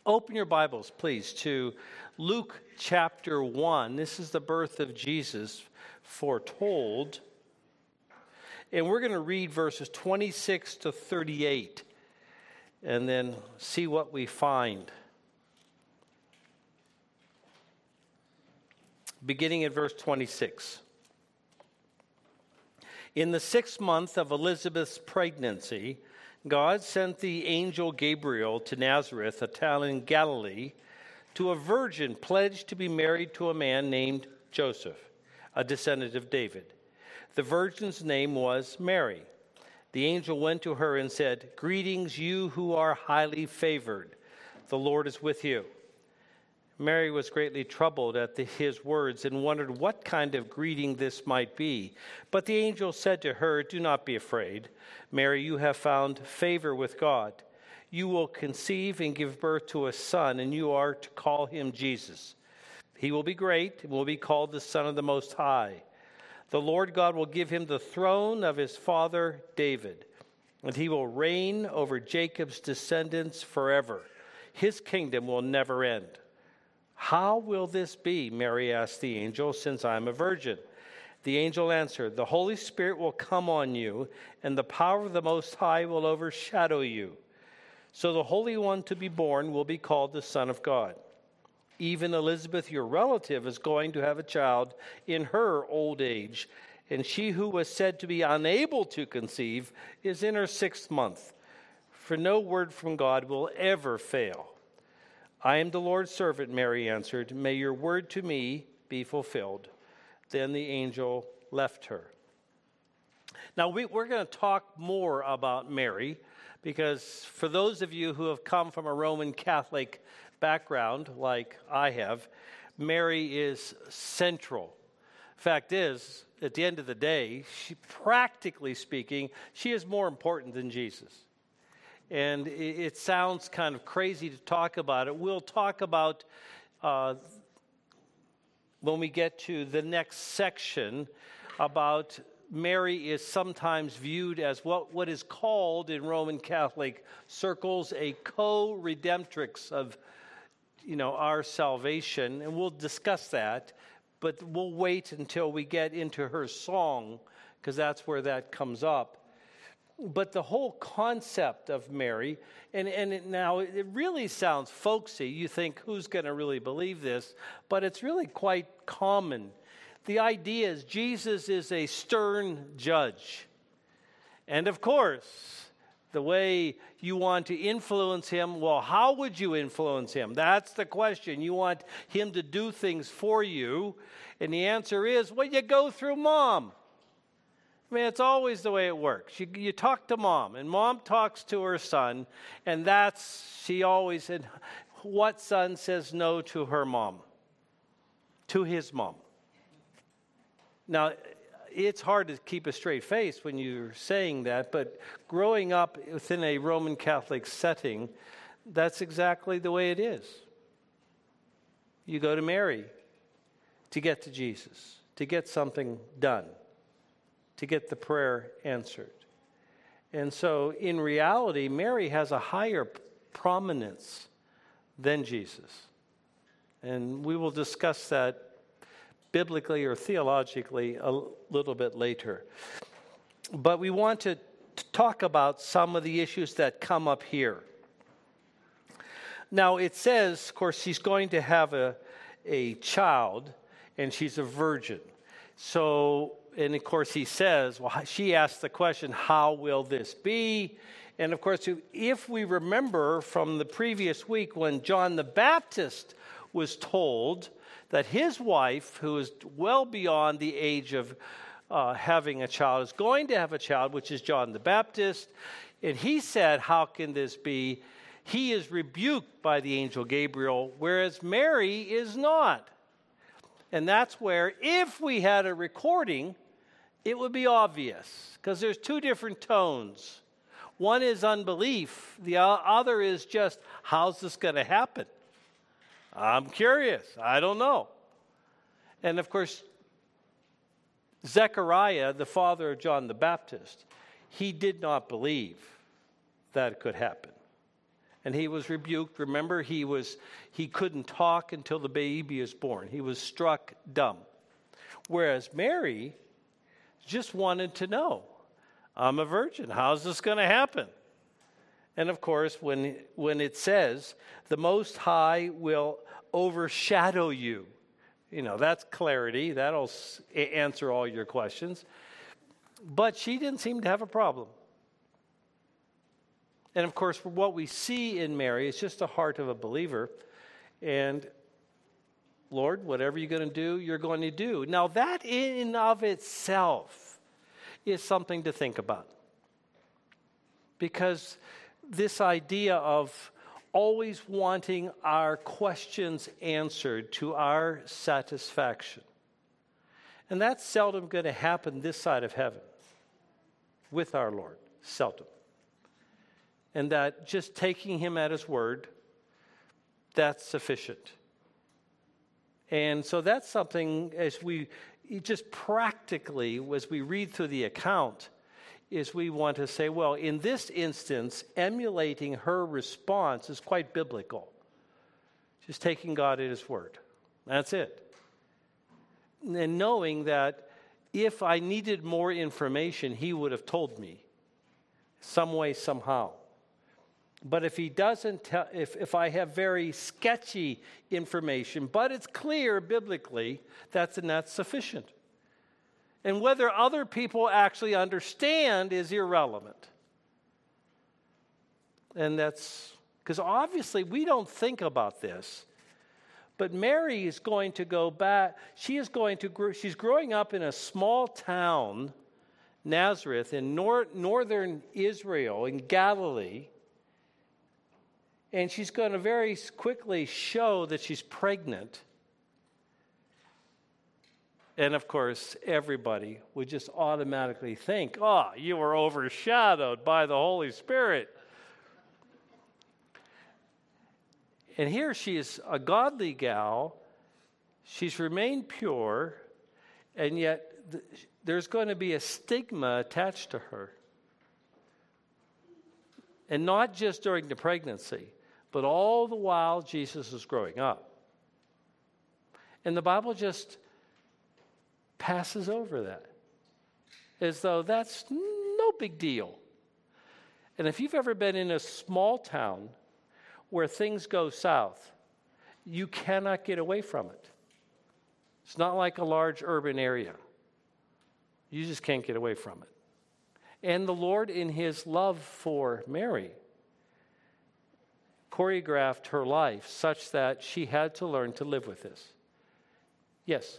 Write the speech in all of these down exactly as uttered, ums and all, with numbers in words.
Open your Bibles, please, to Luke chapter one. This is the birth of Jesus foretold. And we're going to read verses twenty-six to thirty-eight and then see what we find. Beginning at verse twenty-six. In the sixth month of Elizabeth's pregnancy, God sent the angel Gabriel to Nazareth, a town in Galilee, to a virgin pledged to be married to a man named Joseph, a descendant of David. The virgin's name was Mary. The angel went to her and said, "Greetings, you who are highly favored. The Lord is with you." Mary was greatly troubled at the, his words and wondered what kind of greeting this might be. But the angel said to her, "Do not be afraid, Mary, you have found favor with God. You will conceive and give birth to a son, and you are to call him Jesus. He will be great and will be called the Son of the Most High. The Lord God will give him the throne of his father David, and he will reign over Jacob's descendants forever. His kingdom will never end." "How will this be?" Mary asked the angel, "since I am a virgin?" The angel answered, "The Holy Spirit will come on you, and the power of the Most High will overshadow you. So the Holy One to be born will be called the Son of God. Even Elizabeth, your relative, is going to have a child in her old age, and she who was said to be unable to conceive is in her sixth month. For no word from God will ever fail." "I am the Lord's servant," Mary answered. "May your word to me be fulfilled." Then the angel left her. Now, we, we're going to talk more about Mary, because for those of you who have come from a Roman Catholic background, like I have, Mary is central. Fact is, at the end of the day, she, practically speaking, she is more important than Jesus. And it sounds kind of crazy to talk about it. We'll talk about, uh, when we get to the next section, about Mary is sometimes viewed as what, what is called in Roman Catholic circles a co-redemptrix of, you know, our salvation. And we'll discuss that, but we'll wait until we get into her song, because that's where that comes up. But the whole concept of Mary, and, and it, now it really sounds folksy. You think, who's going to really believe this? But it's really quite common. The idea is Jesus is a stern judge. And of course, the way you want to influence him, well, how would you influence him? That's the question. You want him to do things for you. And the answer is, well, you go through mom. I mean, it's always the way it works. You, you talk to mom, and mom talks to her son, and that's, she always said, what son says no to her mom? To his mom. Now, it's hard to keep a straight face when you're saying that, but growing up within a Roman Catholic setting, that's exactly the way it is. You go to Mary to get to Jesus, to get something done, to get the prayer answered. And so, in reality, Mary has a higher prominence than Jesus. And we will discuss that biblically or theologically a little bit later. But we want to talk about some of the issues that come up here. Now, it says, of course, she's going to have a, a child, and she's a virgin. So, and of course, he says, well, she asked the question, how will this be? And of course, if we remember from the previous week when John the Baptist was told that his wife, who is well beyond the age of uh, having a child, is going to have a child, which is John the Baptist, and he said, how can this be? He is rebuked by the angel Gabriel, whereas Mary is not. And that's where, if we had a recording, it would be obvious, because there's two different tones. One is unbelief. The other is just, how's this going to happen? I'm curious. I don't know. And of course, Zechariah, the father of John the Baptist, he did not believe that it could happen. and he was rebuked. Remember, he was he couldn't talk until the baby was born. He was struck dumb. Whereas Mary just wanted to know, I'm a virgin. How's this going to happen? And of course, when when it says, the Most High will overshadow you, you know, that's clarity. That'll answer all your questions. But she didn't seem to have a problem. And of course, what we see in Mary is just the heart of a believer. And Lord, whatever you're going to do, you're going to do. Now, that in and of itself is something to think about. Because this idea of always wanting our questions answered to our satisfaction. And that's seldom going to happen this side of heaven with our Lord. Seldom. And that just taking him at his word, that's sufficient. And so that's something, as we just practically, as we read through the account, is we want to say, well, in this instance, emulating her response is quite biblical. Just taking God at his word. That's it. And knowing that if I needed more information, he would have told me some way, somehow. But if he doesn't tell, if, if I have very sketchy information, but it's clear biblically, that's, and that's sufficient. And whether other people actually understand is irrelevant. And that's, because obviously we don't think about this, but Mary is going to go back, she is going to, grow, she's growing up in a small town, Nazareth, in nor, northern Israel, in Galilee. And she's going to very quickly show that she's pregnant. And of course, everybody would just automatically think, oh, you were overshadowed by the Holy Spirit. And here she is a godly gal. She's remained pure. And yet th- there's going to be a stigma attached to her. And not just during the pregnancy, but all the while Jesus is growing up. And the Bible just passes over that as though that's no big deal. And if you've ever been in a small town where things go south, you cannot get away from it. It's not like a large urban area. You just can't get away from it. And the Lord, in his love for Mary, choreographed her life such that she had to learn to live with this. Yes?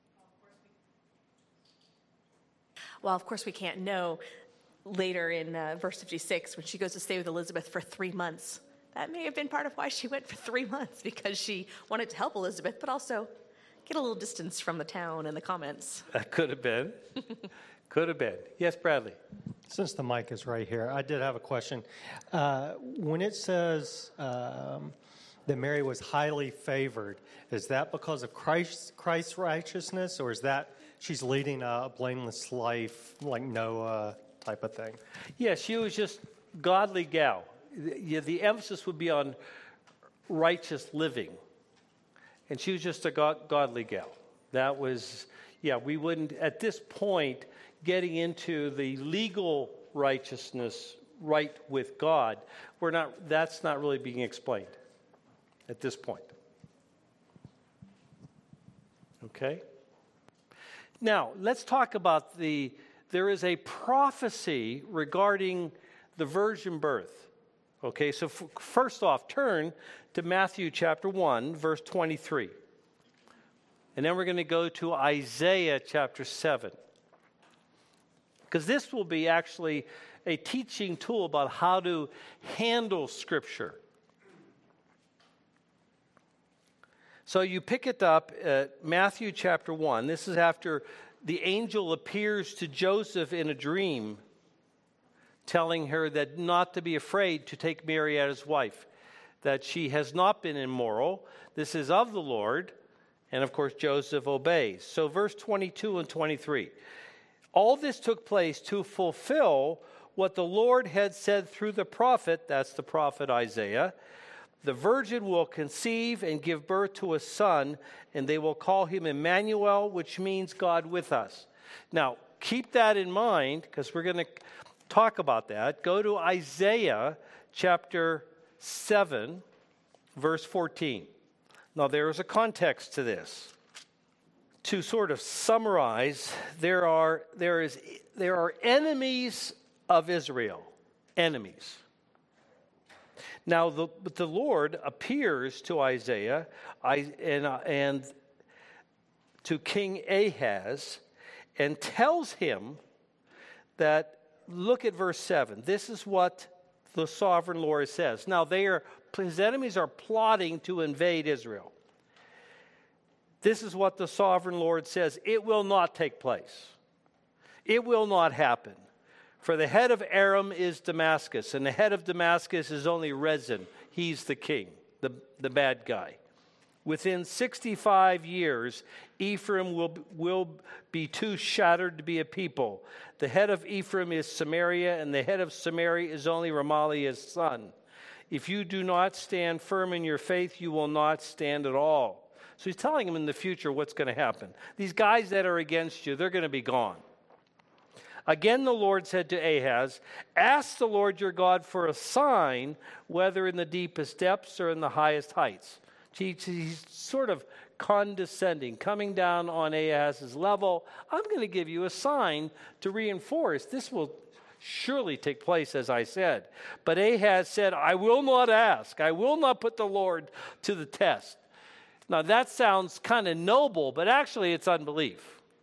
Well, of course, we can't know later in uh, verse fifty-six when she goes to stay with Elizabeth for three months. That may have been part of why she went for three months, because she wanted to help Elizabeth, but also get a little distance from the town and the comments. That could have been. Could have been. Yes, Bradley. Since the mic is right here, I did have a question. Uh, when it says um, that Mary was highly favored, is that because of Christ, Christ's righteousness, or is that she's leading a blameless life like Noah type of thing? Yeah, she was just godly gal. The, the emphasis would be on righteous living. And she was just a god, godly gal. That was, yeah, we wouldn't, at this point, getting into the legal righteousness right with God, we're not, that's not really being explained at this point. Okay? Now, let's talk about the, there is a prophecy regarding the virgin birth. Okay, so f- first off, turn to Matthew chapter one, verse twenty-three. And then we're going to go to Isaiah chapter seven. Because this will be actually a teaching tool about how to handle Scripture. So you pick it up at Matthew chapter one. This is after the angel appears to Joseph in a dream, telling her that not to be afraid to take Mary as his wife, that she has not been immoral. This is of the Lord. And of course, Joseph obeys. So verse twenty-two and twenty-three. All this took place to fulfill what the Lord had said through the prophet, that's the prophet Isaiah. The virgin will conceive and give birth to a son, and they will call him Emmanuel, which means God with us. Now, keep that in mind, because we're going to talk about that. Go to Isaiah chapter seven, verse fourteen. Now, there is a context to this. To sort of summarize, there are there is there are enemies of Israel, enemies. Now, the, but the Lord appears to Isaiah I, and, uh, and to King Ahaz and tells him that, look at verse seven. This is what the sovereign Lord says. Now, they are his enemies are plotting to invade Israel. This is what the sovereign Lord says. It will not take place. It will not happen. For the head of Aram is Damascus, and the head of Damascus is only Rezin. He's the king, the, the bad guy. Within sixty-five years, Ephraim will, will be too shattered to be a people. The head of Ephraim is Samaria, and the head of Samaria is only Remaliah's son. If you do not stand firm in your faith, you will not stand at all. So he's telling him in the future what's going to happen. These guys that are against you, they're going to be gone. Again, the Lord said to Ahaz, ask the Lord your God for a sign, whether in the deepest depths or in the highest heights. He's sort of condescending, coming down on Ahaz's level. I'm going to give you a sign to reinforce. This will surely take place, as I said. But Ahaz said, I will not ask. I will not put the Lord to the test. Now, that sounds kind of noble, but actually it's unbelief.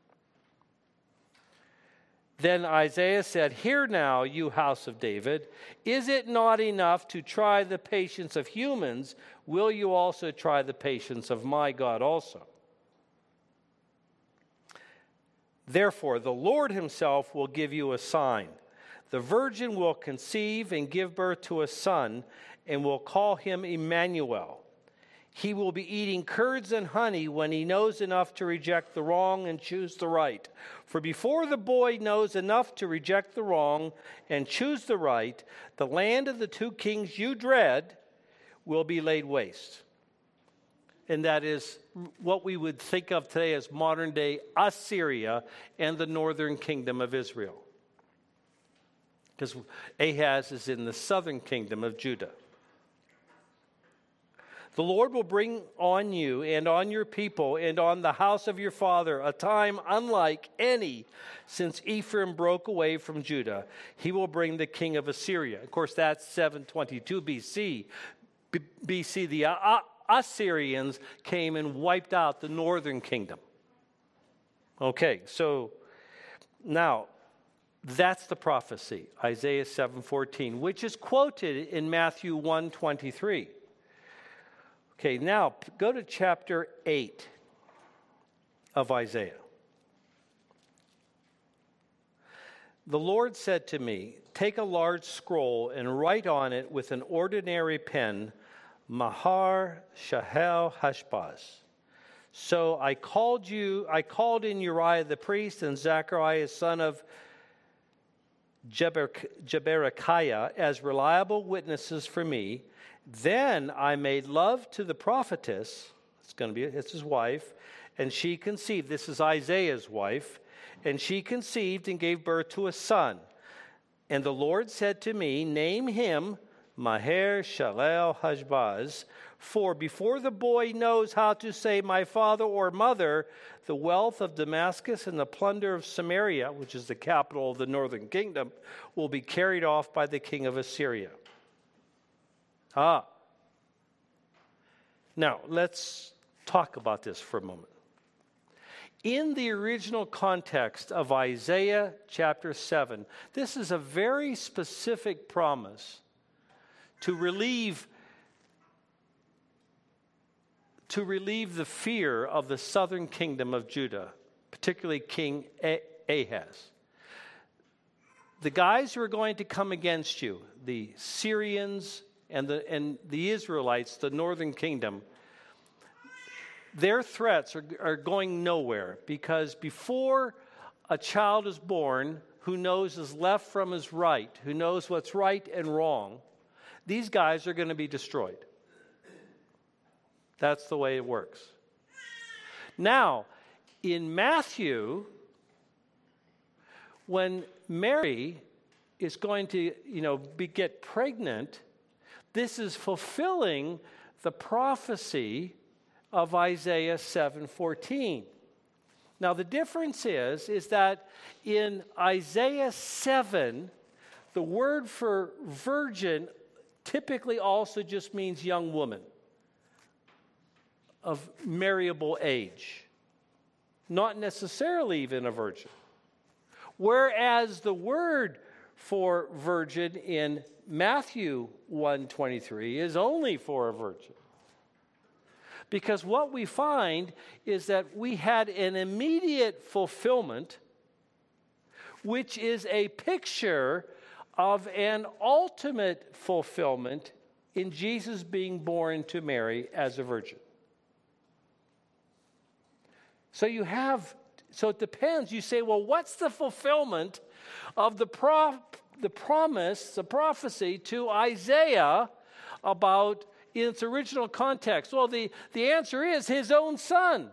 Then Isaiah said, hear now, you house of David, is it not enough to try the patience of humans? Will you also try the patience of my God also? Therefore, the Lord himself will give you a sign. The virgin will conceive and give birth to a son, and will call him Emmanuel. He will be eating curds and honey when he knows enough to reject the wrong and choose the right. For before the boy knows enough to reject the wrong and choose the right, the land of the two kings you dread will be laid waste. And that is what we would think of today as modern-day Assyria and the northern kingdom of Israel. Because Ahaz is in the southern kingdom of Judah. The Lord will bring on you and on your people and on the house of your father a time unlike any since Ephraim broke away from Judah. He will bring the king of Assyria. Of course, that's seven twenty-two B C. B- BC, the uh, Assyrians came and wiped out the northern kingdom. Okay, so now that's the prophecy, Isaiah seven fourteen, which is quoted in Matthew one twenty-three. Okay, now go to chapter eight of Isaiah. The Lord said to me, take a large scroll and write on it with an ordinary pen, Mahar Shahel Hashbaz. So I called you, I called in Uriah the priest and Zechariah son of Jeber, Jeberechiah as reliable witnesses for me. Then I made love to the prophetess, it's going to be it's his wife, and she conceived. This is Isaiah's wife, and she conceived and gave birth to a son. And the Lord said to me, name him Maher Shalal Hashbaz, for before the boy knows how to say my father or mother, the wealth of Damascus and the plunder of Samaria, which is the capital of the northern kingdom, will be carried off by the king of Assyria. Ah. Now, let's talk about this for a moment. In the original context of Isaiah chapter seven, this is a very specific promise to relieve, to relieve the fear of the southern kingdom of Judah, particularly King Ahaz. The guys who are going to come against you, the Syrians, And the, and the Israelites, the northern kingdom, their threats are, are going nowhere, because before a child is born who knows his left from his right, who knows what's right and wrong, these guys are going to be destroyed. That's the way it works. Now, in Matthew, when Mary is going to, you know, be, get pregnant, this is fulfilling the prophecy of Isaiah seven fourteen. Now, the difference is, is that in Isaiah seven, the word for virgin typically also just means young woman of marriable age, not necessarily even a virgin. Whereas the word for virgin in Matthew one twenty-three is only for a virgin. Because what we find is that we had an immediate fulfillment, which is a picture of an ultimate fulfillment in Jesus being born to Mary as a virgin. So you have, so it depends. You say, well, what's the fulfillment of the pro, the promise, the prophecy to Isaiah about in its original context? Well, the, the answer is his own son,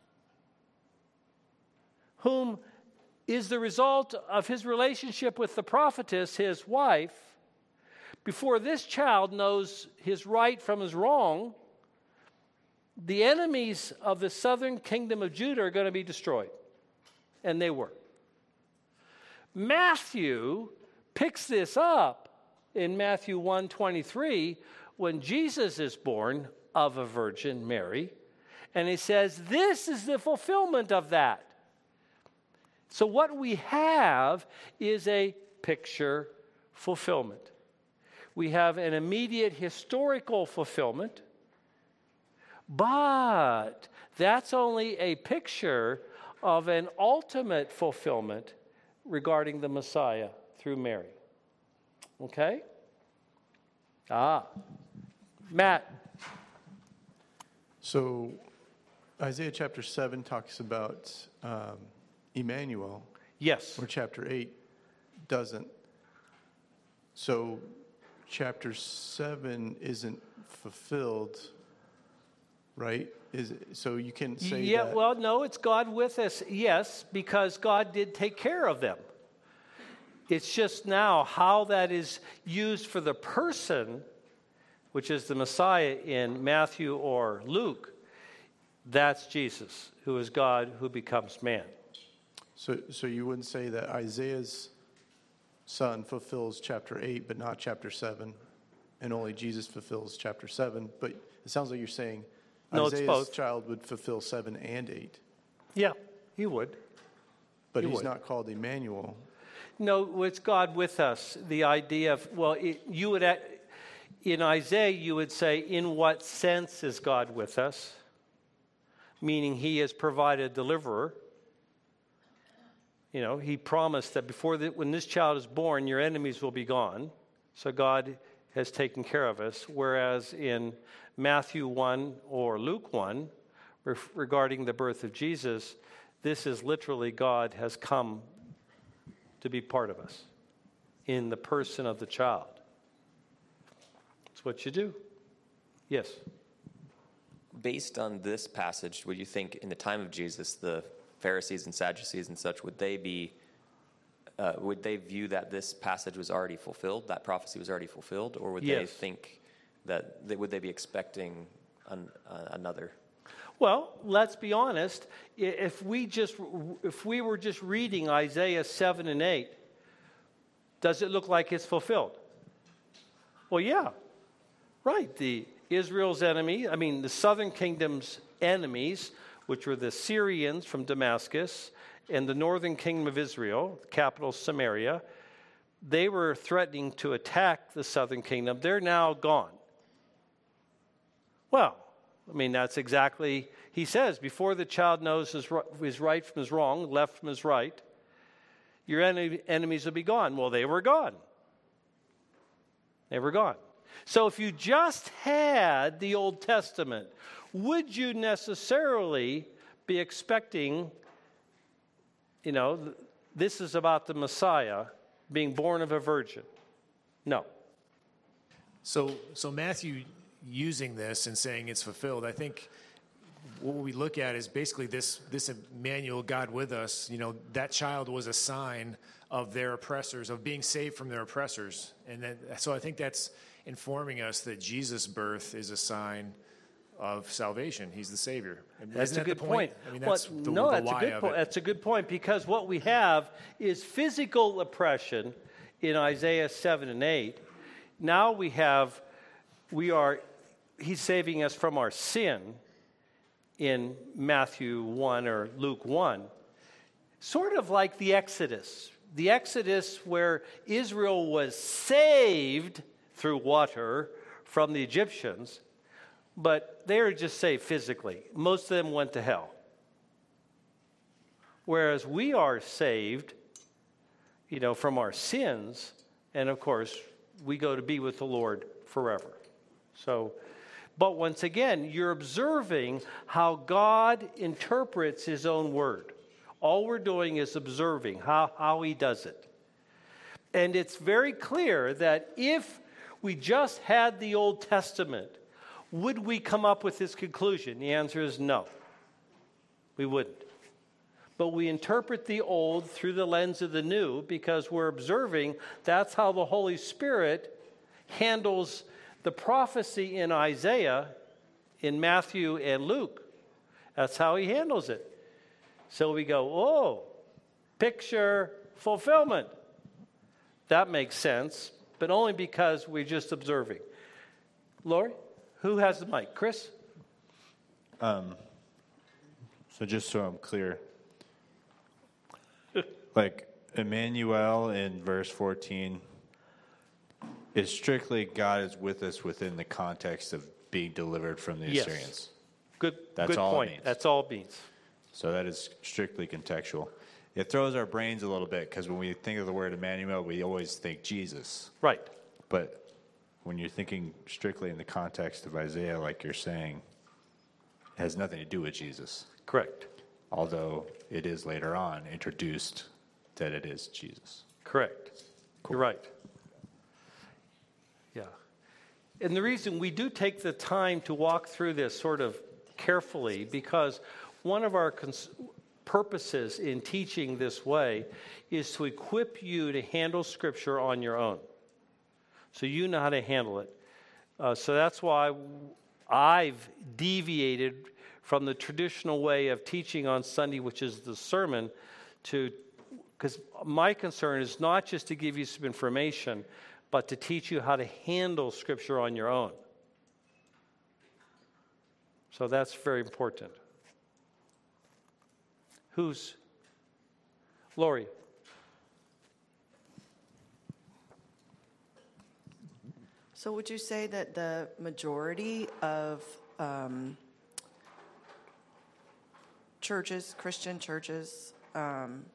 whom is the result of his relationship with the prophetess, his wife. Before this child knows his right from his wrong, the enemies of the southern kingdom of Judah are going to be destroyed. And they were. Matthew picks this up in Matthew one twenty-three when Jesus is born of a virgin, Mary. And he says, this is the fulfillment of that. So what we have is a picture fulfillment. We have an immediate historical fulfillment, but that's only a picture of an ultimate fulfillment regarding the Messiah through Mary. Okay? Ah. Matt. So Isaiah chapter seven talks about um, Emmanuel. Yes. Or chapter eight doesn't. So chapter seven isn't fulfilled, right? Is it, so you can say yeah, that. Well, no, it's God with us, yes, because God did take care of them. It's just now how that is used for the person, which is the Messiah in Matthew or Luke, that's Jesus, who is God who becomes man. So, so you wouldn't say that Isaiah's son fulfills chapter eight, but not chapter seven, and only Jesus fulfills chapter seven. But it sounds like you're saying no, Isaiah's it's both. child would fulfill seven and eight. Yeah, he would. But he he's would. not called Emmanuel. No, it's God with us. The idea of, well, it, you would, in Isaiah, you would say, in what sense is God with us? Meaning he has provided a deliverer. You know, he promised that before the, when this child is born, your enemies will be gone. So God has taken care of us. Whereas in Matthew one or Luke one, regarding the birth of Jesus, this is literally God has come to be part of us in the person of the child. It's what you do. Yes. Based on this passage, would you think in the time of Jesus, the Pharisees and Sadducees and such, would they be, uh, would they view that this passage was already fulfilled, that prophecy was already fulfilled, or would yes. they think that, they, would they be expecting an, uh, another? Well, let's be honest. If we just, if we were just reading Isaiah seven and eight, does it look like it's fulfilled? Well, yeah, right. The Israel's enemy, I mean, the southern kingdom's enemies, which were the Syrians from Damascus and the northern kingdom of Israel, capital Samaria, they were threatening to attack the southern kingdom. They're now gone. Well, I mean, that's exactly, he says, before the child knows his, his right from his wrong, left from his right, your enemy, enemies will be gone. Well, they were gone. They were gone. So if you just had the Old Testament, would you necessarily be expecting, you know, this is about the Messiah being born of a virgin. No. So, so Matthew using this and saying it's fulfilled, I think what we look at is basically this, this Emmanuel, God with us, you know, that child was a sign of their oppressors, of being saved from their oppressors. And then, so I think that's informing us that Jesus' birth is a sign of salvation. He's the Savior. That's Isn't a that good the point. I mean, that's well, the, no, the that's why a good of point. it. That's a good point, because what we have is physical oppression in Isaiah seven and eight. Now we have, we are, he's saving us from our sin in Matthew one or Luke one. Sort of like the Exodus. The Exodus where Israel was saved through water from the Egyptians, but they were just saved physically. Most of them went to hell. Whereas we are saved, you know, from our sins, and of course, we go to be with the Lord forever. So, but once again, you're observing how God interprets his own word. All we're doing is observing how, how he does it. And it's very clear that if we just had the Old Testament, would we come up with this conclusion? The answer is no. We wouldn't. But we interpret the old through the lens of the new because we're observing that's how the Holy Spirit handles the prophecy in Isaiah, in Matthew and Luke. That's how he handles it. So we go, oh, picture fulfillment. That makes sense, but only because we're just observing. Lori, who has the mic? Chris? Um, so just so I'm clear, like Emmanuel in verse fourteen is strictly God is with us within the context of being delivered from the Yes. Assyrians. Good, That's good all it point. means. That's all it means. So that is strictly contextual. It throws our brains a little bit because when we think of the word Emmanuel, we always think Jesus. Right. But when you're thinking strictly in the context of Isaiah, like you're saying, it has nothing to do with Jesus. Correct. Although it is later on introduced that it is Jesus. Correct. You're right. Yeah. And the reason we do take the time to walk through this sort of carefully, because one of our cons- purposes in teaching this way is to equip you to handle Scripture on your own. So you know how to handle it. Uh, so that's why I've deviated from the traditional way of teaching on Sunday, which is the sermon, to because my concern is not just to give you some information, but to teach you how to handle Scripture on your own. So that's very important. Who's? Lori. So would you say that the majority of um, churches, Christian churches, um,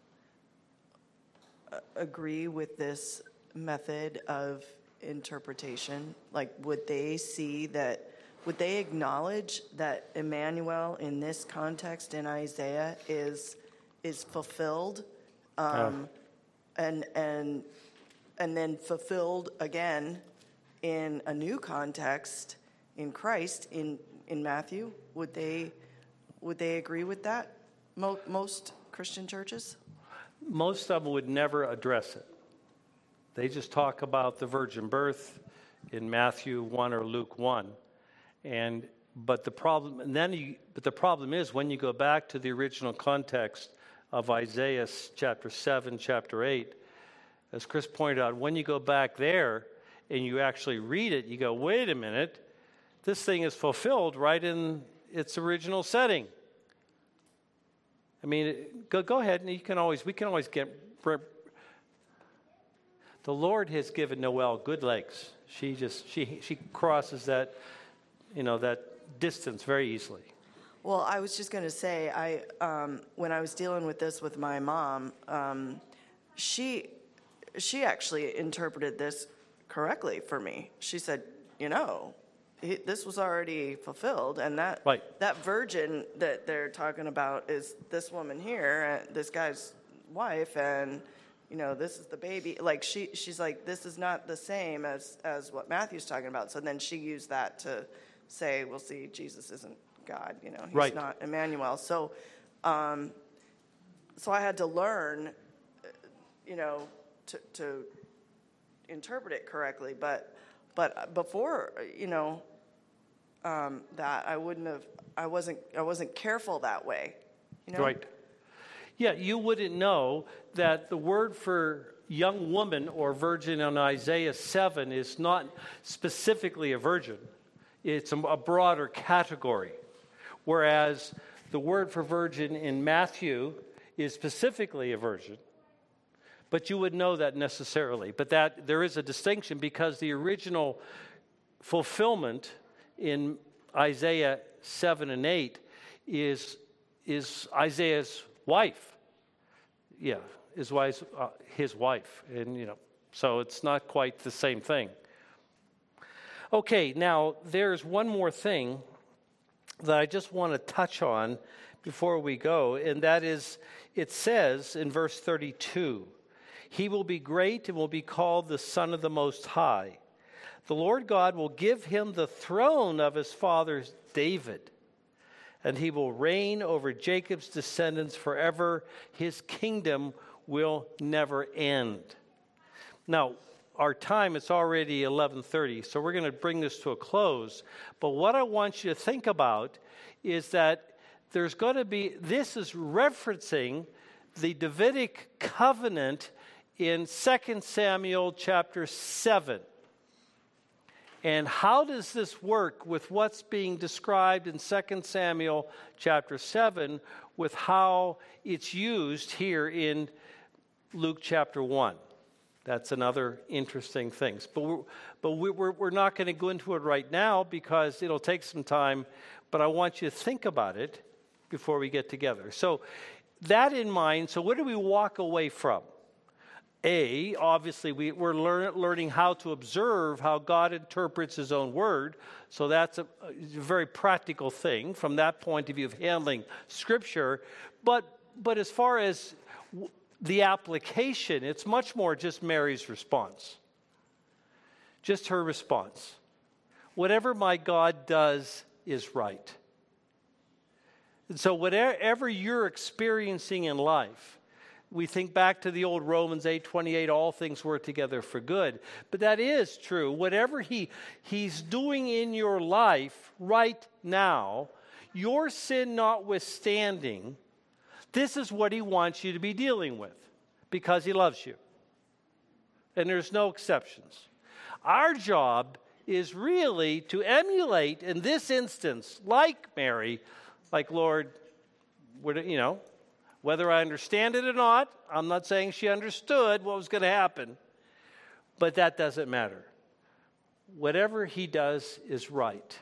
agree with this method of interpretation? Like, would they see that, would they acknowledge that Emmanuel in this context in Isaiah is is fulfilled um, uh. and and and then fulfilled again in a new context in Christ in, in Matthew? Would they would they agree with that? Mo- most Christian churches? Most of them would never address it. They just talk about the virgin birth in Matthew one or Luke one. And but the problem and then you, but the problem is when you go back to the original context of Isaiah chapter seven, chapter eight, as Chris pointed out, when you go back there and you actually read it, you go, wait a minute, this thing is fulfilled right in its original setting. I mean, go go ahead, and you can always we can always get. The Lord has given Noelle good legs. She just she she crosses that, you know, that distance very easily. Well, I was just going to say, I um, when I was dealing with this with my mom, um, she she actually interpreted this correctly for me. She said, you know, he, this was already fulfilled, and that right. that virgin that they're talking about is this woman here. Uh, this guy's wife, and you know, this is the baby. Like she, she's like, this is not the same as as what Matthew's talking about. So then she used that to say, well, see, Jesus isn't God. You know, he's right. not Emmanuel. So, um, so I had to learn, you know, to to interpret it correctly. But but before, you know, um, that I wouldn't have. I wasn't. I wasn't careful that way. You know? Right. Yeah, you wouldn't know that the word for young woman or virgin in Isaiah seven is not specifically a virgin. It's a, a broader category. Whereas the word for virgin in Matthew is specifically a virgin. But you would know that necessarily. But that there is a distinction because the original fulfillment in Isaiah seven and eight is, is Isaiah's wife. Yeah, his wife's, uh, his wife. And, you know, so it's not quite the same thing. Okay, now there's one more thing that I just want to touch on before we go, and that is, it says in verse thirty-two, he will be great and will be called the Son of the Most High. The Lord God will give him the throne of his father David, and he will reign over Jacob's descendants forever. His kingdom will never end. Now, our time is already eleven thirty, so we're going to bring this to a close. But what I want you to think about is that there's going to be, this is referencing the Davidic covenant in Second Samuel chapter seven. And how does this work with what's being described in Second Samuel chapter seven with how it's used here in Luke chapter one? That's another interesting thing. But we're, but we're, we're not going to go into it right now because it'll take some time. But I want you to think about it before we get together. So that in mind, so what do we walk away from? A, obviously, we, we're learn, learning how to observe how God interprets his own word. So that's a, a very practical thing from that point of view of handling Scripture. But, but as far as w- the application, it's much more just Mary's response. Just her response. Whatever my God does is right. And so whatever you're experiencing in life, we think back to the old Romans eight twenty-eight, all things work together for good. But that is true. Whatever he, he's doing in your life right now, your sin notwithstanding, this is what he wants you to be dealing with because he loves you. And there's no exceptions. Our job is really to emulate, in this instance, like Mary, like, Lord, you know, whether I understand it or not, I'm not saying she understood what was going to happen, but that doesn't matter. Whatever he does is right.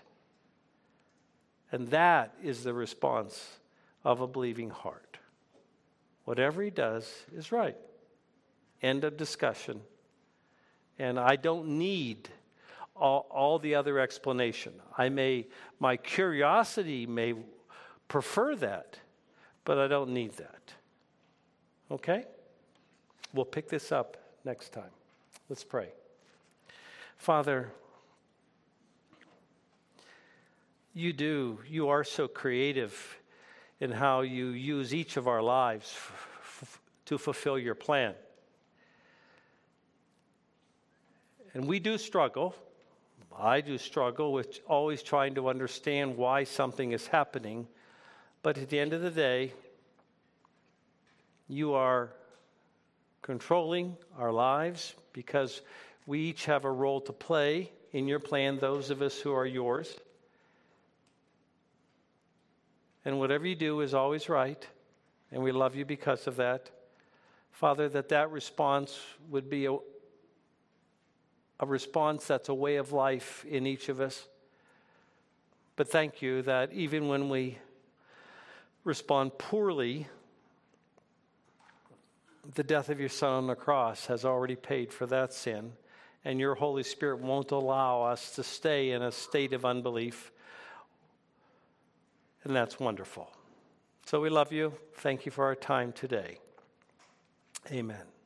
And that is the response of a believing heart. Whatever he does is right. End of discussion. And I don't need all, all the other explanation. I may, my curiosity may prefer that, but I don't need that. Okay? We'll pick this up next time. Let's pray. Father, you do, you are so creative in how you use each of our lives f- f- to fulfill your plan. And we do struggle. I do struggle with always trying to understand why something is happening. But at the end of the day, you are controlling our lives because we each have a role to play in your plan, those of us who are yours. And whatever you do is always right, and we love you because of that. Father, that that response would be a, a response that's a way of life in each of us. But thank you that even when we respond poorly, the death of your Son on the cross has already paid for that sin, and your Holy Spirit won't allow us to stay in a state of unbelief, and that's wonderful. So we love you. Thank you for our time today. Amen.